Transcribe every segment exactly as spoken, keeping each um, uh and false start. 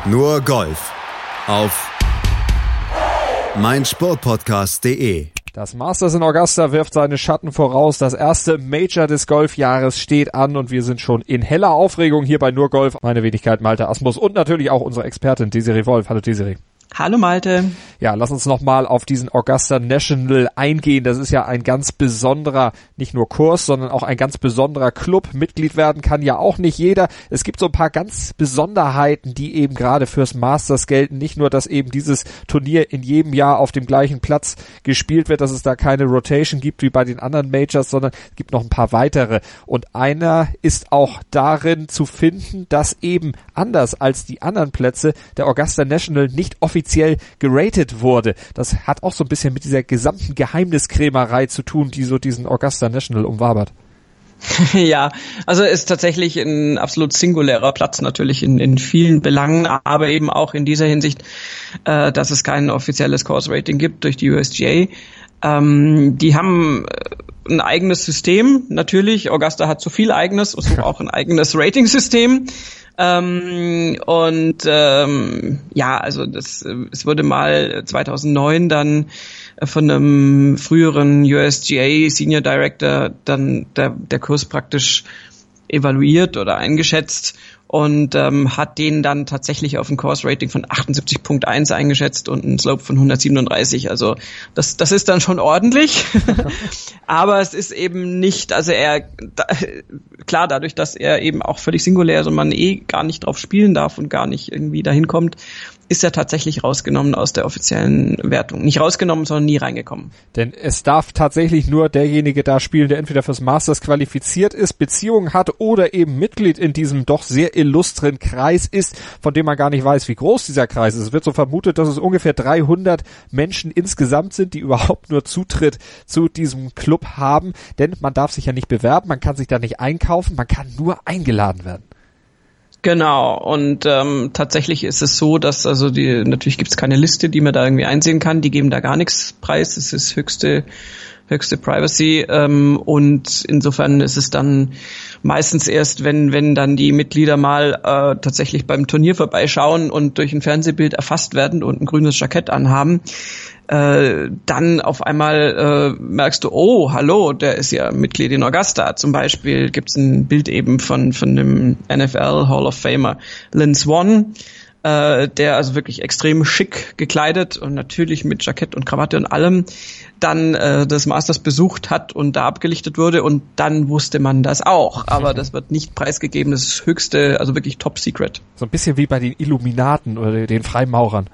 Nur Golf auf meinsportpodcast punkt de. Das Masters in Augusta wirft seine Schatten voraus. Das erste Major des Golfjahres steht an und wir sind schon in heller Aufregung hier bei Nur Golf. Meine Wenigkeit Malte Asmus und natürlich auch unsere Expertin Desiree Wolf. Hallo Desiree. Hallo Malte. Ja, lass uns nochmal auf diesen Augusta National eingehen. Das ist ja ein ganz besonderer, nicht nur Kurs, sondern auch ein ganz besonderer Club. Mitglied werden kann ja auch nicht jeder. Es gibt so ein paar ganz Besonderheiten, die eben gerade fürs Masters gelten. Nicht nur, dass eben dieses Turnier in jedem Jahr auf dem gleichen Platz gespielt wird, dass es da keine Rotation gibt wie bei den anderen Majors, sondern es gibt noch ein paar weitere. Und einer ist auch darin zu finden, dass eben anders als die anderen Plätze der Augusta National nicht offiziell geratet wurde. Das hat auch so ein bisschen mit dieser gesamten Geheimniskrämerei zu tun, die so diesen Augusta National umwabert. Ja, also ist tatsächlich ein absolut singulärer Platz natürlich in, in vielen Belangen, aber eben auch in dieser Hinsicht, äh, dass es kein offizielles Course Rating gibt durch die U S G A. Ähm, die haben ein eigenes System, natürlich. Augusta hat so viel eigenes, so auch ein eigenes Rating-System. Ähm, und ähm, ja, also das, es wurde mal zweitausendneun dann von einem früheren U S G A Senior Director dann der, der Kurs praktisch evaluiert oder eingeschätzt und ähm, hat den dann tatsächlich auf ein Course-Rating von achtundsiebzig Komma eins eingeschätzt und einen Slope von hundertsiebenunddreißig. Also das das ist dann schon ordentlich. Aber es ist eben nicht, also er, da, klar, dadurch, dass er eben auch völlig singulär ist und man eh gar nicht drauf spielen darf und gar nicht irgendwie dahin kommt, ist er tatsächlich rausgenommen aus der offiziellen Wertung. Nicht rausgenommen, sondern nie reingekommen. Denn es darf tatsächlich nur derjenige da spielen, der entweder fürs Masters qualifiziert ist, Beziehungen hat oder eben Mitglied in diesem doch sehr illustren Kreis ist, von dem man gar nicht weiß, wie groß dieser Kreis ist. Es wird so vermutet, dass es ungefähr dreihundert Menschen insgesamt sind, die überhaupt nur Zutritt zu diesem Club haben. Denn man darf sich ja nicht bewerben, man kann sich da nicht einkaufen, man kann nur eingeladen werden. Genau, und ähm, tatsächlich ist es so, dass also die natürlich gibt es keine Liste, die man da irgendwie einsehen kann, die geben da gar nichts preis, es ist höchste höchste Privacy ähm, und insofern ist es dann meistens erst, wenn wenn dann die Mitglieder mal äh, tatsächlich beim Turnier vorbeischauen und durch ein Fernsehbild erfasst werden und ein grünes Jackett anhaben, Äh, dann auf einmal äh, merkst du, oh, hallo, der ist ja Mitglied in Augusta. Zum Beispiel gibt's ein Bild eben von von dem N F L Hall of Famer Lynn Swann, äh, der also wirklich extrem schick gekleidet und natürlich mit Jackett und Krawatte und allem dann äh, das Masters besucht hat und da abgelichtet wurde und dann wusste man das auch. Aber das wird nicht preisgegeben, das ist höchste, also wirklich top secret. So ein bisschen wie bei den Illuminaten oder den Freimaurern.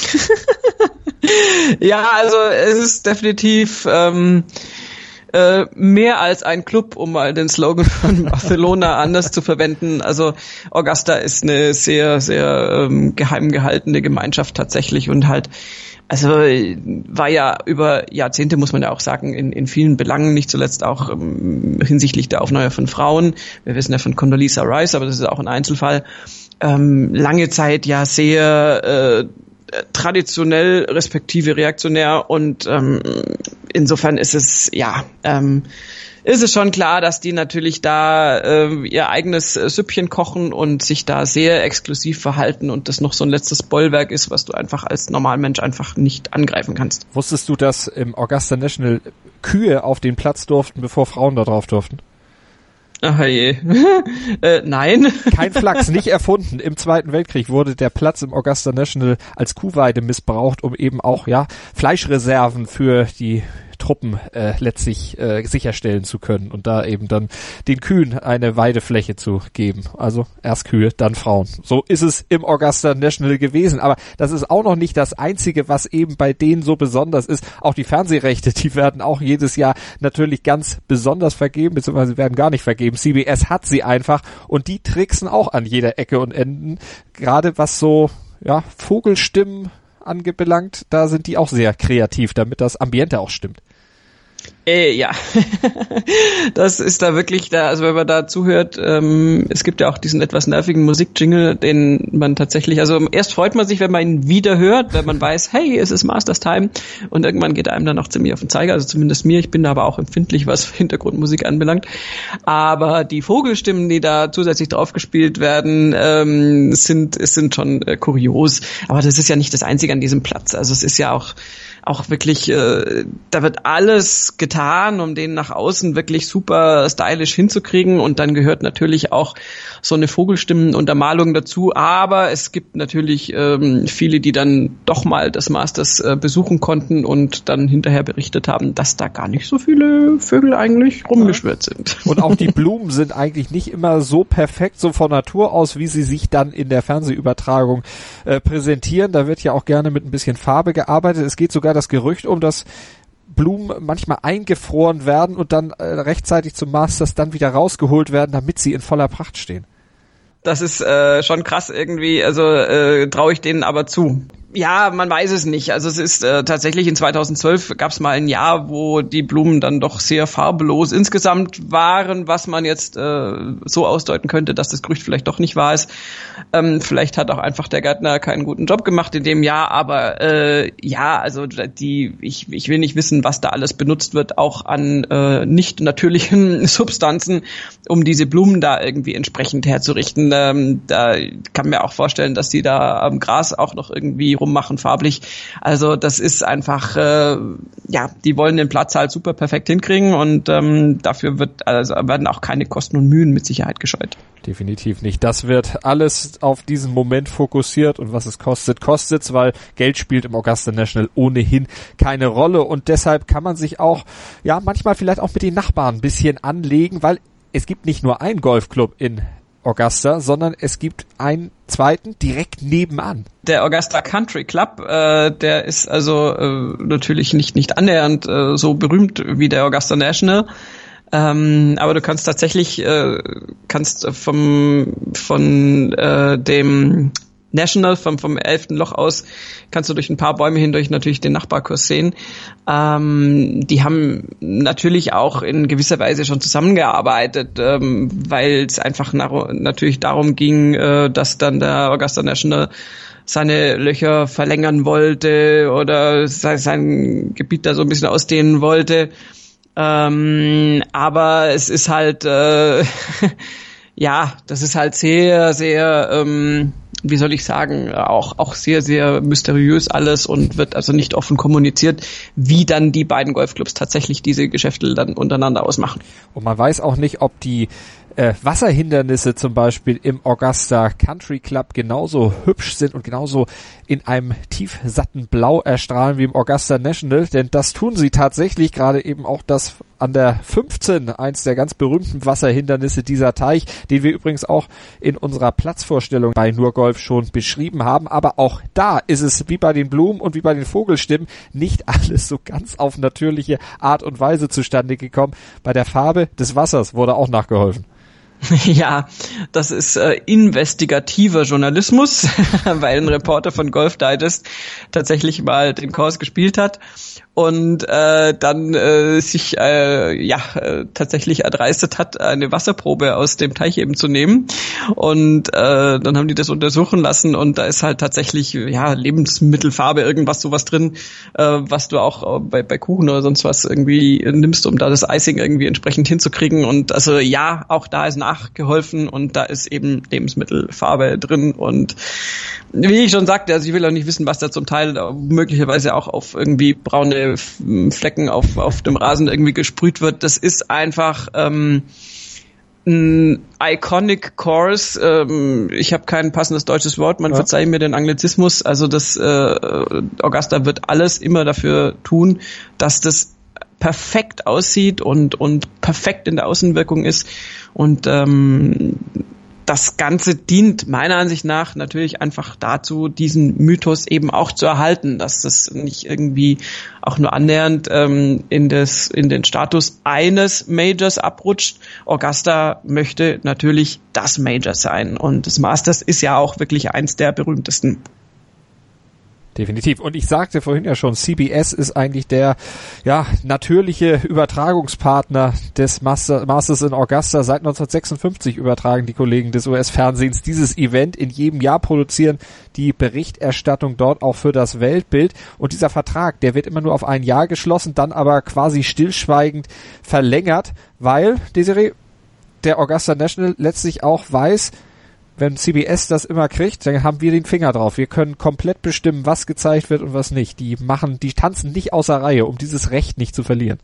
Ja, also es ist definitiv ähm, äh, mehr als ein Club, um mal den Slogan von Barcelona anders zu verwenden. Also Augusta ist eine sehr, sehr ähm, geheim gehaltene Gemeinschaft tatsächlich und halt, also war ja über Jahrzehnte, muss man ja auch sagen, in, in vielen Belangen, nicht zuletzt auch ähm, hinsichtlich der Aufnahme von Frauen. Wir wissen ja von Condoleezza Rice, aber das ist auch ein Einzelfall. Ähm, lange Zeit ja sehr äh, traditionell respektive reaktionär und ähm, insofern ist es ja ähm, ist es schon klar, dass die natürlich da äh, ihr eigenes äh, Süppchen kochen und sich da sehr exklusiv verhalten und das noch so ein letztes Bollwerk ist, was du einfach als Normalmensch einfach nicht angreifen kannst. Wusstest du, dass im Augusta National Kühe auf den Platz durften, bevor Frauen da drauf durften? Ach je. äh, nein. Kein Flachs, nicht erfunden. Im Zweiten Weltkrieg wurde der Platz im Augusta National als Kuhweide missbraucht, um eben auch ja Fleischreserven für die Truppen äh, letztlich äh, sicherstellen zu können und da eben dann den Kühen eine Weidefläche zu geben. Also erst Kühe, dann Frauen. So ist es im Augusta National gewesen. Aber das ist auch noch nicht das Einzige, was eben bei denen so besonders ist. Auch die Fernsehrechte, die werden auch jedes Jahr natürlich ganz besonders vergeben, beziehungsweise werden gar nicht vergeben. C B S hat sie einfach und die tricksen auch an jeder Ecke und Enden. Gerade was so ja Vogelstimmen angebelangt, da sind die auch sehr kreativ, damit das Ambiente auch stimmt. Äh, ja, das ist da wirklich da, also wenn man da zuhört, ähm, es gibt ja auch diesen etwas nervigen Musikjingle, den man tatsächlich, also erst freut man sich, wenn man ihn wieder hört, wenn man weiß, hey, es ist Masters Time, und irgendwann geht er einem dann auch ziemlich auf den Zeiger, also zumindest mir, ich bin da aber auch empfindlich, was Hintergrundmusik anbelangt, aber die Vogelstimmen, die da zusätzlich draufgespielt werden, ähm, sind, sind schon äh, kurios, aber das ist ja nicht das Einzige an diesem Platz, also es ist ja auch auch wirklich, äh, da wird alles getan, um den nach außen wirklich super stylisch hinzukriegen, und dann gehört natürlich auch so eine Vogelstimmenuntermalung dazu, aber es gibt natürlich ähm, viele, die dann doch mal das Masters äh, besuchen konnten und dann hinterher berichtet haben, dass da gar nicht so viele Vögel eigentlich rumgeschwirrt sind. Und auch die Blumen sind eigentlich nicht immer so perfekt, so von Natur aus, wie sie sich dann in der Fernsehübertragung äh, präsentieren. Da wird ja auch gerne mit ein bisschen Farbe gearbeitet. Es geht sogar das Gerücht um, dass Blumen manchmal eingefroren werden und dann äh, rechtzeitig zum Masters dann wieder rausgeholt werden, damit sie in voller Pracht stehen. Das ist äh, schon krass irgendwie, also äh, traue ich denen aber zu. Ja, man weiß es nicht. Also es ist äh, tatsächlich in zweitausendzwölf gab es mal ein Jahr, wo die Blumen dann doch sehr farblos insgesamt waren, was man jetzt äh, so ausdeuten könnte, dass das Gerücht vielleicht doch nicht wahr ist. Ähm, vielleicht hat auch einfach der Gärtner keinen guten Job gemacht in dem Jahr, aber äh, ja, also die ich ich will nicht wissen, was da alles benutzt wird, auch an äh, nicht natürlichen Substanzen, um diese Blumen da irgendwie entsprechend herzurichten. Ähm, da kann mir auch vorstellen, dass die da am Gras auch noch irgendwie rummachen farblich. Also das ist einfach, äh, ja, die wollen den Platz halt super perfekt hinkriegen, und ähm, dafür wird also werden auch keine Kosten und Mühen mit Sicherheit gescheut. Definitiv nicht. Das wird alles auf diesen Moment fokussiert, und was es kostet, kostet's, weil Geld spielt im Augusta National ohnehin keine Rolle, und deshalb kann man sich auch, ja, manchmal vielleicht auch mit den Nachbarn ein bisschen anlegen, weil es gibt nicht nur einen Golfclub in Augusta, sondern es gibt einen zweiten direkt nebenan. Der Augusta Country Club, äh, der ist also äh, natürlich nicht nicht annähernd äh, so berühmt wie der Augusta National, ähm, aber du kannst tatsächlich äh, kannst vom von äh, dem National, vom, vom elften Loch aus, kannst du durch ein paar Bäume hindurch natürlich den Nachbarkurs sehen. Ähm, die haben natürlich auch in gewisser Weise schon zusammengearbeitet, ähm, weil es einfach nach, natürlich darum ging, äh, dass dann der Augusta National seine Löcher verlängern wollte oder sein, sein Gebiet da so ein bisschen ausdehnen wollte. Ähm, aber es ist halt, äh, ja, das ist halt sehr, sehr, ähm, wie soll ich sagen, auch auch sehr, sehr mysteriös alles, und wird also nicht offen kommuniziert, wie dann die beiden Golfclubs tatsächlich diese Geschäfte dann untereinander ausmachen. Und man weiß auch nicht, ob die äh, Wasserhindernisse zum Beispiel im Augusta Country Club genauso hübsch sind und genauso in einem tiefsatten Blau erstrahlen wie im Augusta National, denn das tun sie tatsächlich, gerade eben auch das an der fünfzehn, eins der ganz berühmten Wasserhindernisse, dieser Teich, den wir übrigens auch in unserer Platzvorstellung bei Nur Golf schon beschrieben haben, aber auch da ist es wie bei den Blumen und wie bei den Vogelstimmen nicht alles so ganz auf natürliche Art und Weise zustande gekommen. Bei der Farbe des Wassers wurde auch nachgeholfen. Ja, das ist äh, investigativer Journalismus, weil ein Reporter von Golf Digest tatsächlich mal den Kurs gespielt hat und äh, dann äh, sich äh, ja äh, tatsächlich erdreistet hat, eine Wasserprobe aus dem Teich eben zu nehmen, und äh, dann haben die das untersuchen lassen, und da ist halt tatsächlich ja Lebensmittelfarbe, irgendwas sowas drin, äh, was du auch bei bei Kuchen oder sonst was irgendwie nimmst, um da das Icing irgendwie entsprechend hinzukriegen, und also ja, auch da ist nachgeholfen, und da ist eben Lebensmittelfarbe drin, und wie ich schon sagte, also ich will auch nicht wissen, was da zum Teil möglicherweise auch auf irgendwie braune Flecken auf auf dem Rasen irgendwie gesprüht wird. Das ist einfach ähm, ein iconic course. Ähm, ich habe kein passendes deutsches Wort, man ja. verzeiht mir den Anglizismus. Also das äh, Augusta wird alles immer dafür tun, dass das perfekt aussieht und und perfekt in der Außenwirkung ist, und ähm, das Ganze dient meiner Ansicht nach natürlich einfach dazu, diesen Mythos eben auch zu erhalten, dass das nicht irgendwie auch nur annähernd ähm, in das in den Status eines Majors abrutscht. Augusta möchte natürlich das Major sein, und das Masters ist ja auch wirklich eins der berühmtesten. Definitiv. Und ich sagte vorhin ja schon, C B S ist eigentlich der ja natürliche Übertragungspartner des Master, Masters in Augusta. Seit neunzehnhundertsechsundfünfzig übertragen die Kollegen des U S-Fernsehens dieses Event in jedem Jahr, produzieren die Berichterstattung dort auch für das Weltbild. Und dieser Vertrag, der wird immer nur auf ein Jahr geschlossen, dann aber quasi stillschweigend verlängert, weil, Desiree, der Augusta National letztlich auch weiß, wenn C B S das immer kriegt, dann haben wir den Finger drauf. Wir können komplett bestimmen, was gezeigt wird und was nicht. Die machen, die tanzen nicht außer Reihe, um dieses Recht nicht zu verlieren.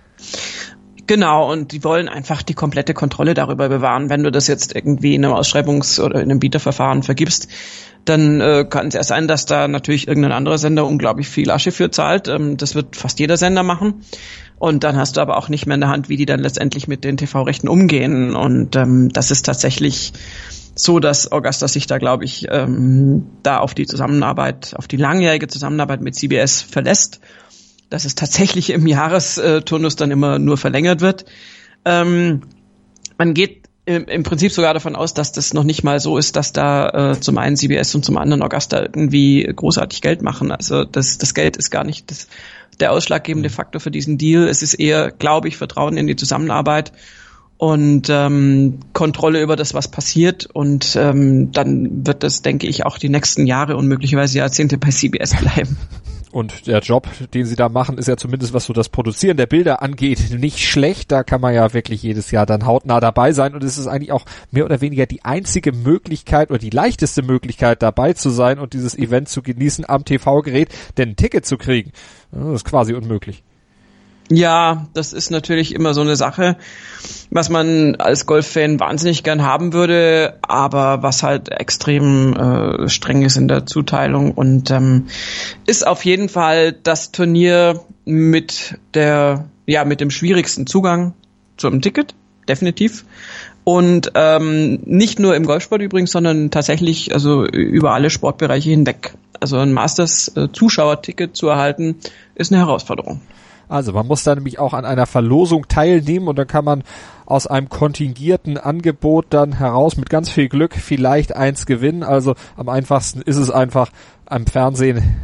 Genau, und die wollen einfach die komplette Kontrolle darüber bewahren. Wenn du das jetzt irgendwie in einem Ausschreibungs- oder in einem Bieterverfahren vergibst, dann äh, kann es ja sein, dass da natürlich irgendein anderer Sender unglaublich viel Asche für zahlt. Ähm, das wird fast jeder Sender machen. Und dann hast du aber auch nicht mehr in der Hand, wie die dann letztendlich mit den T V-Rechten umgehen. Und ähm, das ist tatsächlich so, dass Augusta sich da, glaube ich, ähm, da auf die Zusammenarbeit, auf die langjährige Zusammenarbeit mit C B S verlässt, dass es tatsächlich im Jahresturnus dann immer nur verlängert wird. Ähm, man geht im, im Prinzip sogar davon aus, dass das noch nicht mal so ist, dass da äh, zum einen C B S und zum anderen Augusta irgendwie großartig Geld machen. Also das, das Geld ist gar nicht das, der ausschlaggebende Faktor für diesen Deal. Es ist eher, glaube ich, Vertrauen in die Zusammenarbeit und ähm, Kontrolle über das, was passiert. Und ähm, dann wird das, denke ich, auch die nächsten Jahre und möglicherweise Jahrzehnte bei C B S bleiben. Und der Job, den sie da machen, ist ja zumindest, was so das Produzieren der Bilder angeht, nicht schlecht. Da kann man ja wirklich jedes Jahr dann hautnah dabei sein. Und es ist eigentlich auch mehr oder weniger die einzige Möglichkeit oder die leichteste Möglichkeit, dabei zu sein und dieses Event zu genießen am T V-Gerät. Denn ein Ticket zu kriegen, das ist quasi unmöglich. Ja, das ist natürlich immer so eine Sache, was man als Golffan wahnsinnig gern haben würde, aber was halt extrem äh, streng ist in der Zuteilung und ähm, ist auf jeden Fall das Turnier mit der, ja, mit dem schwierigsten Zugang zu einem Ticket, definitiv. Und ähm, nicht nur im Golfsport übrigens, sondern tatsächlich also über alle Sportbereiche hinweg. Also ein Masters-Zuschauerticket zu erhalten, ist eine Herausforderung. Also man muss da nämlich auch an einer Verlosung teilnehmen und dann kann man aus einem kontingierten Angebot dann heraus mit ganz viel Glück vielleicht eins gewinnen. Also am einfachsten ist es einfach am Fernsehen.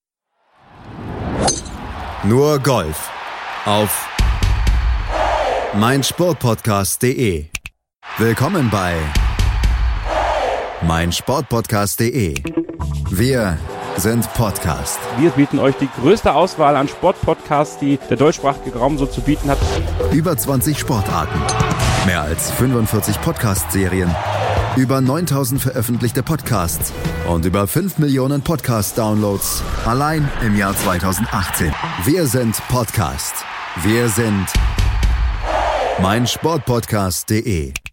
Nur Golf auf meinsportpodcast punkt de. Willkommen bei meinsportpodcast punkt de. Wir sind Podcast. Wir bieten euch die größte Auswahl an Sportpodcasts, die der deutschsprachige Raum so zu bieten hat. Über zwanzig Sportarten, mehr als fünfundvierzig Podcast-Serien, über neuntausend veröffentlichte Podcasts und über fünf Millionen Podcast-Downloads allein im Jahr zweitausendachtzehn. Wir sind Podcast. Wir sind meinsportpodcast punkt de.